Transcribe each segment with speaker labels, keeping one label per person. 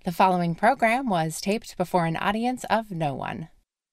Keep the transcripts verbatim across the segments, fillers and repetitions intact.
Speaker 1: The following program was taped before an audience of no one.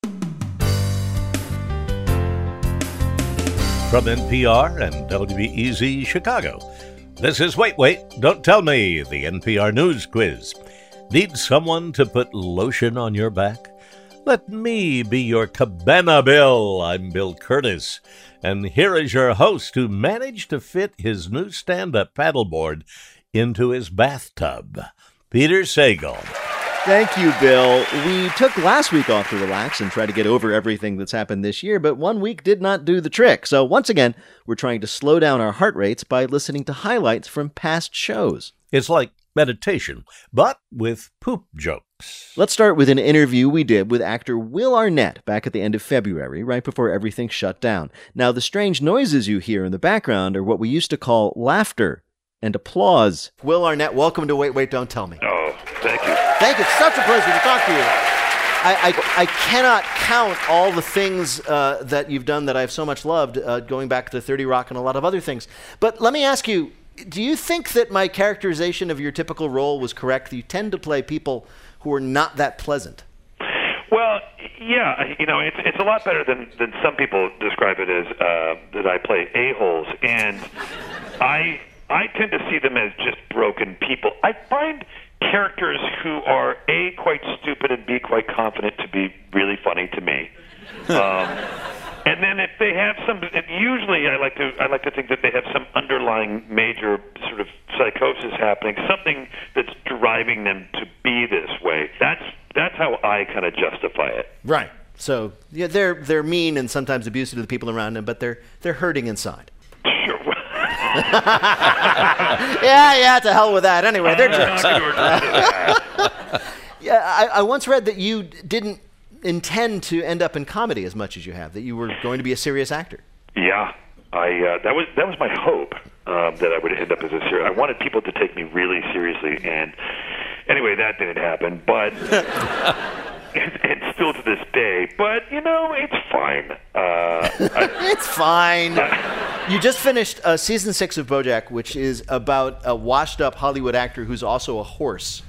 Speaker 2: From N P R and W B E Z Chicago, this is Wait, Wait, Don't Tell Me, the N P R News Quiz. Need someone to put lotion on your back? Let me be your Cabana Bill. I'm Bill Curtis, and here is your host who managed to fit his new stand-up paddleboard into his bathtub, Peter Sagal.
Speaker 3: Thank you, Bill. We took last week off to relax and try to get over everything that's happened this year, but one week did not do the trick. So once again, we're trying to slow down our heart rates by listening to highlights from past shows.
Speaker 2: It's like meditation, but with poop jokes.
Speaker 3: Let's start with an interview we did with actor Will Arnett back at the end of February, right before everything shut down. Now, the strange noises you hear in the background are what we used to call laughter and applause. Will Arnett, welcome to Wait, Wait, Don't Tell Me.
Speaker 4: Oh, thank you.
Speaker 3: Thank you. It's such a pleasure to talk to you. I, I, I cannot count all the things uh, that you've done that I've so much loved, uh, going back to thirty Rock and a lot of other things. But let me ask you, do you think that my characterization of your typical role was correct? You tend to play people who are not that pleasant.
Speaker 4: Well, yeah, you know, it's it's a lot better than, than some people describe it as, uh, that I play a-holes. And I... I tend to see them as just broken people. I find characters who are A, quite stupid, and B, quite confident to be really funny to me. Um, and then if they have some, usually I like to I like to think that they have some underlying major sort of psychosis happening, something that's driving them to be this way. That's that's how I kind of justify it.
Speaker 3: Right. So yeah, they're they're mean and sometimes abusive to the people around them, but they're they're hurting inside.
Speaker 4: Sure.
Speaker 3: yeah, yeah, to hell with that. Anyway, they're jerks. yeah, I, I once read that you didn't intend to end up in comedy as much as you have, that you were going to be a serious actor.
Speaker 4: Yeah, I uh, that was that was my hope, um, that I would end up as a serious. I wanted people to take me really seriously, and anyway, that didn't happen. But and, and still to this day, but you know, it's fine. Uh, I,
Speaker 3: it's fine. Uh, You just finished uh, season six of BoJack, which is about a washed-up Hollywood actor who's also a horse.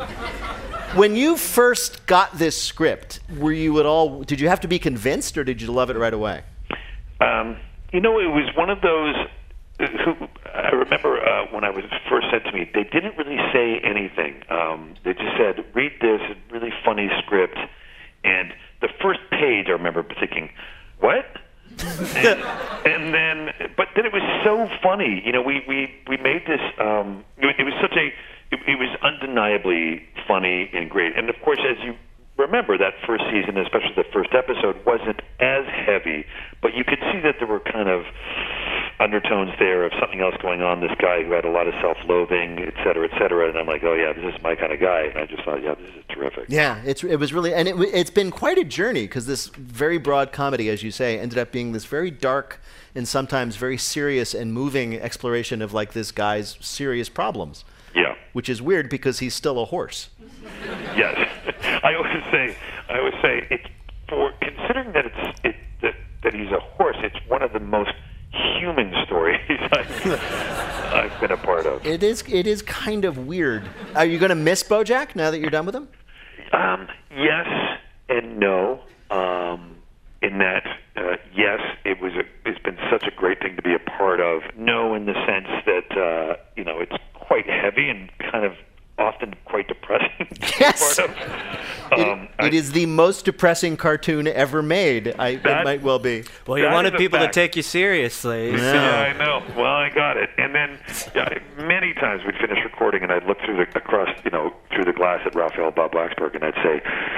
Speaker 3: When you first got this script, were you at all? Did you have to be convinced, or did you love it right away?
Speaker 4: Um, you know, it was one of those. Who I remember uh, when I was first sent to me, they didn't really say anything. Um, they just said, "Read this, a really funny script." And the first page, I remember thinking, "What?" and, and then, but then it was so funny. You know, we we we made this. Um, it, it was such a. It, it was undeniably funny and great. And of course, as you remember, that first season, especially the first episode, wasn't as heavy, but you could see that there were kind of undertones there of something else going on. This guy who had a lot of self-loathing, et cetera, et cetera. And I'm like, oh yeah, this is my kind of guy. And I just thought, yeah, this is terrific.
Speaker 3: Yeah, it's it was really, and it, it's been quite a journey, because this very broad comedy, as you say, ended up being this very dark and sometimes very serious and moving exploration of like this guy's serious problems.
Speaker 4: Yeah.
Speaker 3: Which is weird because he's still a horse.
Speaker 4: Yes. I always say, I always say, it's for considering that it's it, that that he's a horse. It's one of the most human stories I've, I've been a part of.
Speaker 3: It is. It is kind of weird. Are you going to miss BoJack now that you're done with him?
Speaker 4: Um, yes and no. Um, in that, uh, yes, it was. A, it's been such a great thing to be a part of. No, in the sense that uh, you know, it's quite heavy and kind of often quite depressing.
Speaker 3: Yes.
Speaker 4: Part of. Um,
Speaker 3: it,
Speaker 4: I,
Speaker 3: it is the most depressing cartoon ever made. I,
Speaker 4: that,
Speaker 3: it might well be.
Speaker 5: Well, you
Speaker 4: that
Speaker 5: wanted people
Speaker 4: fact.
Speaker 5: to take you seriously.
Speaker 4: Yeah,
Speaker 5: So.
Speaker 4: I know. Well, I got it. And then yeah, many times we'd finish recording, and I'd look through the across, you know, through the glass at Raphael Bob Blacksburg, and I'd say,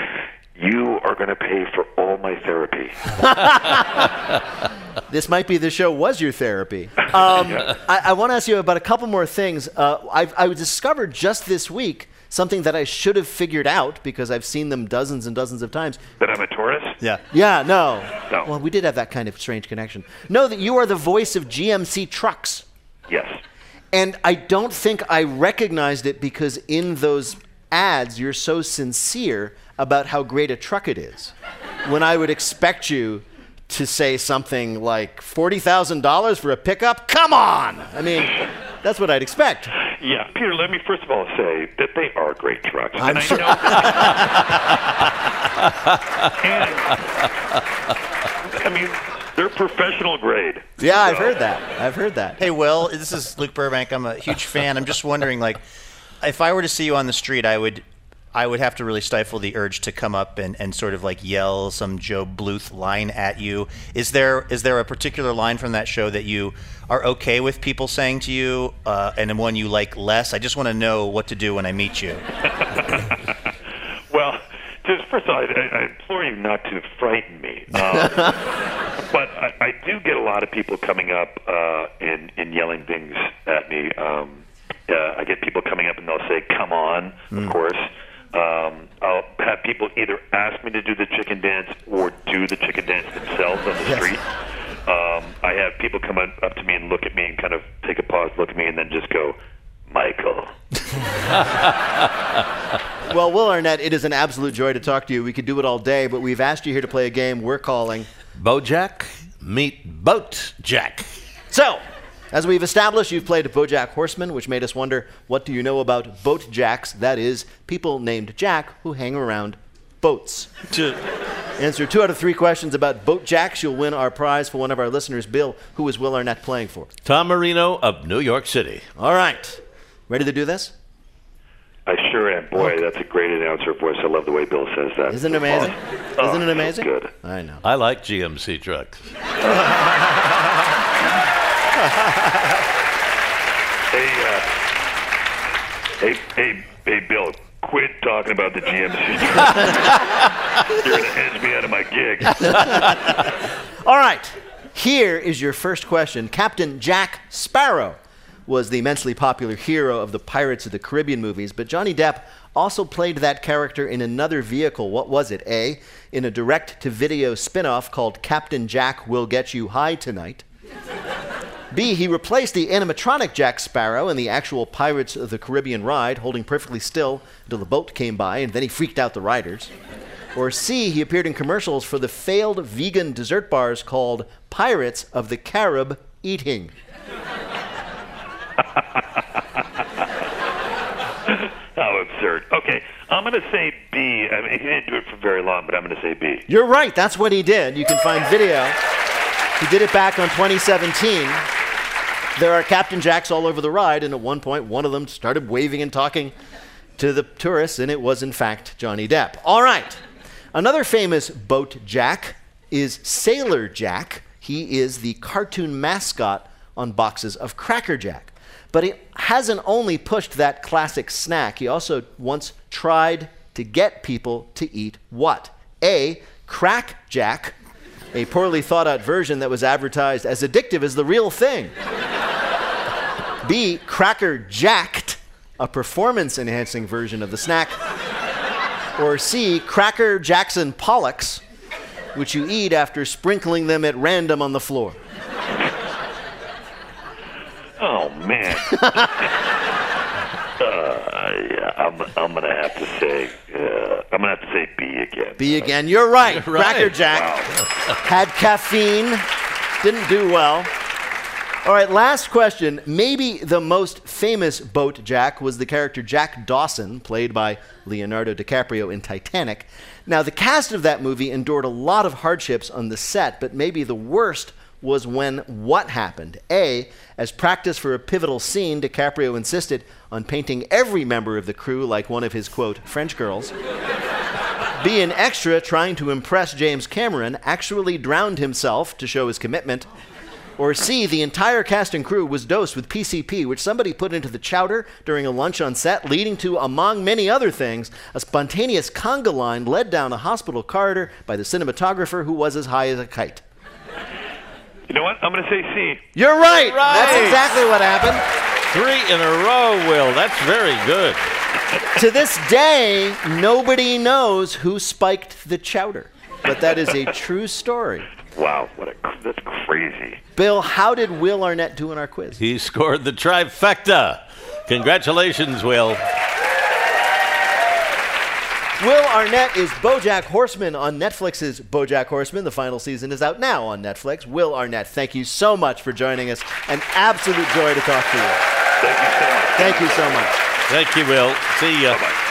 Speaker 4: "You are going to pay for all my therapy."
Speaker 3: This might be the show was your therapy. Um,
Speaker 4: Yeah.
Speaker 3: I, I want to ask you about a couple more things. Uh, I've, I discovered just this week something that I should have figured out because I've seen them dozens and dozens of times.
Speaker 4: That I'm a tourist?
Speaker 3: Yeah. Yeah, no.
Speaker 4: No.
Speaker 3: Well, we did have that kind of strange connection. No, that you are the voice of G M C trucks.
Speaker 4: Yes.
Speaker 3: And I don't think I recognized it because in those ads, you're so sincere about how great a truck it is. When I would expect you to say something like forty thousand dollars for a pickup? Come on! I mean, that's what I'd expect.
Speaker 4: Yeah. Peter, let me first of all say that they are great trucks.
Speaker 3: I'm
Speaker 4: and
Speaker 3: sure.
Speaker 4: I know and, I mean, they're professional grade.
Speaker 3: Yeah, I've
Speaker 4: So-
Speaker 3: heard that. I've heard that.
Speaker 5: Hey, Will, this is Luke Burbank. I'm a huge fan. I'm just wondering, like, if I were to see you on the street, I would I would have to really stifle the urge to come up and, and sort of like yell some Joe Bluth line at you. Is there is there a particular line from that show that you are okay with people saying to you, uh, and then one you like less? I just want to know what to do when I meet you.
Speaker 4: Well, just first of all, I, I implore you not to frighten me. Um, but I, I do get a lot of people coming up uh, and, and yelling things at me. Um, uh, I get people coming up and they'll say, "Come on,"
Speaker 3: Mm.
Speaker 4: of course. Um, I'll have people either ask me to do the chicken dance or do the chicken dance themselves on the
Speaker 3: Yes.
Speaker 4: street. Um, I have people come up up to me and look at me and kind of take a pause, look at me, and then just go, "Michael."
Speaker 3: Well, Will Arnett, it is an absolute joy to talk to you. We could do it all day, but we've asked you here to play a game we're calling.
Speaker 2: Bojack meet Boat Jack.
Speaker 3: So, as we've established, you've played BoJack Horseman, which made us wonder, what do you know about boat jacks? That is, people named Jack who hang around boats. To answer two out of three questions about boat jacks, you'll win our prize for one of our listeners. Bill, who is Will Arnett playing for?
Speaker 2: Tom Marino of New York City.
Speaker 3: All right. Ready to do this?
Speaker 4: I sure am. Boy, that's a great announcer voice. I love the way Bill says that.
Speaker 3: Isn't it amazing?
Speaker 4: Awesome. Oh,
Speaker 3: Isn't it
Speaker 4: so
Speaker 3: amazing?
Speaker 4: good.
Speaker 3: I know.
Speaker 2: I like G M C trucks.
Speaker 4: Hey, uh, hey, hey, hey, Bill, quit talking about the G M C truck. You're going to edge me out of my gig.
Speaker 3: All right. Here is your first question. Captain Jack Sparrow was the immensely popular hero of the Pirates of the Caribbean movies, but Johnny Depp also played that character in another vehicle. What was it? A, in a direct-to-video spin-off called Captain Jack Will Get You High Tonight. B, he replaced the animatronic Jack Sparrow in the actual Pirates of the Caribbean ride, holding perfectly still until the boat came by, and then he freaked out the riders. Or C, he appeared in commercials for the failed vegan dessert bars called Pirates of the Carib Eating.
Speaker 4: How absurd. Okay, I'm going to say B. I mean, he didn't do it for very long, but I'm going to say B.
Speaker 3: You're right, that's what he did. You can find video. He did it back on twenty seventeen. There are Captain Jacks all over the ride, and at one point, one of them started waving and talking to the tourists, and it was, in fact, Johnny Depp. All right. Another famous boat Jack is Sailor Jack. He is the cartoon mascot on boxes of Cracker Jack. But he hasn't only pushed that classic snack, he also once tried to get people to eat what? A, Crack Jack, a poorly thought out version that was advertised as addictive as the real thing. B, Cracker Jacked, a performance enhancing version of the snack. Or C, Cracker Jackson Pollocks, which you eat after sprinkling them at random on the floor.
Speaker 4: Oh, man. uh, yeah, I'm, I'm going to have to say, uh, I'm going to have to say B again.
Speaker 3: B again. You're right.
Speaker 2: You're right.
Speaker 3: Cracker Jack
Speaker 4: Wow.
Speaker 3: had caffeine, didn't do well. All right, last question. Maybe the most famous boat Jack was the character Jack Dawson, played by Leonardo DiCaprio in Titanic. Now, the cast of that movie endured a lot of hardships on the set, but maybe the worst was when what happened? A, as practice for a pivotal scene, DiCaprio insisted on painting every member of the crew like one of his, quote, French girls. B, an extra trying to impress James Cameron actually drowned himself to show his commitment. Or C, the entire cast and crew was dosed with P C P, which somebody put into the chowder during a lunch on set, leading to, among many other things, a spontaneous conga line led down a hospital corridor by the cinematographer who was as high as a kite.
Speaker 4: You know what? I'm going to say C.
Speaker 3: You're right.
Speaker 2: Right.
Speaker 3: That's exactly what happened.
Speaker 2: Three in a row, Will. That's very good.
Speaker 3: To this day, nobody knows who spiked the chowder. But that is a true story.
Speaker 4: Wow, what a, that's crazy.
Speaker 3: Bill, how did Will Arnett do in our quiz?
Speaker 2: He scored the trifecta. Congratulations, Will.
Speaker 3: Will Arnett is BoJack Horseman on Netflix's BoJack Horseman. The final season is out now on Netflix. Will Arnett, thank you so much for joining us. An absolute joy to talk to you.
Speaker 4: Thank you so much.
Speaker 3: Thank you so much.
Speaker 2: Thank you, Will. See ya.
Speaker 4: Bye-bye.